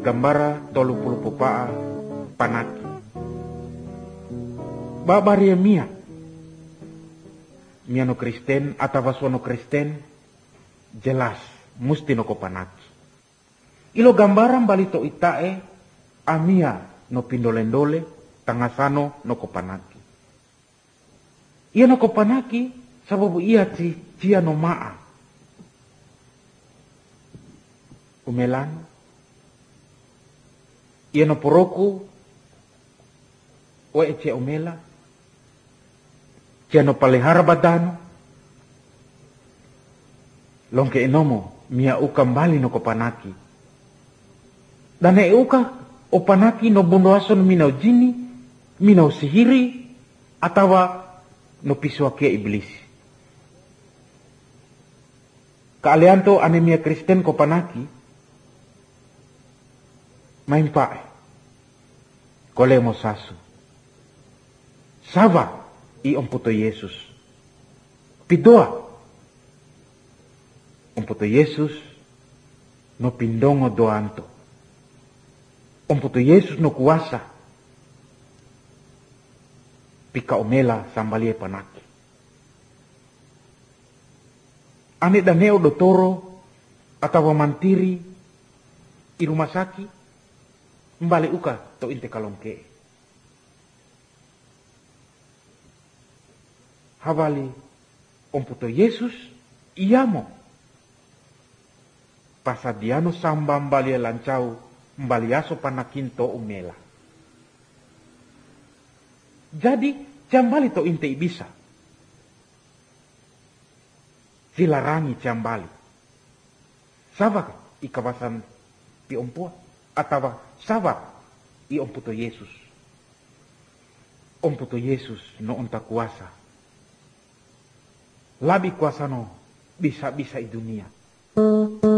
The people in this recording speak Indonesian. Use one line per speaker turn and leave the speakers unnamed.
gambara 30 pupaa panaki. Babaria mia no Kristen atau wasuano Kristen jelas musti no ko panaki. Ilo gambaran balito itae amia no pindolendole tangasano no ko panaki. Ia no ko panaki sababu ia cia no maa. Umelan ia no poroku oe cia umela cia no palehara badano longke enomo mia uka mbali no ko panaki. Dan uka o panaki no bundo aso no minau jini, minau sihiri, atawa no pisuakia iblis. Kaalianto anemia Kristen ko panaki, main pae, kolemo sasu. Sava i omputo Yesus. Pidoa, omputo Yesus no pindongo doanto. Omputo Yesus no kuasa. Pika omela sambalie panaki. Ane daneo dotoro atau mantiri i rumah sakit mbale uka to inte kalongke. Havali omputo Yesus iamo. Pasadiano samba mbalie lancau mbaliaso panakinto umela. Jadi jambali to inte ibisa. Silarangi jambali. Sabak i kawasan pi ompua atau sabak i omputo Yesus. Omputo Yesus no onta kuasa. Labi kuasa no bisa-bisa i dunia.